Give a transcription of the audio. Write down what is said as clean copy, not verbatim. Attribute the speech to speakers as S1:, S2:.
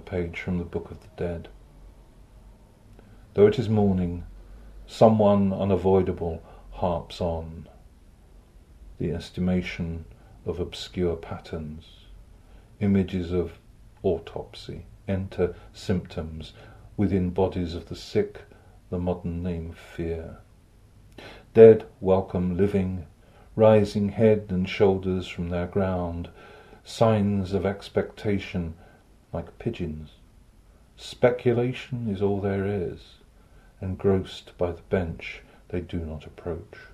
S1: page from the Book of the Dead. Though it is morning, someone unavoidable harps on. The estimation of obscure patterns, images of autopsy, enter symptoms within bodies of the sick, the modern name fear. Dead welcome living, rising head and shoulders from their ground, signs of expectation like pigeons. Speculation is all there is, engrossed by the bench they do not approach.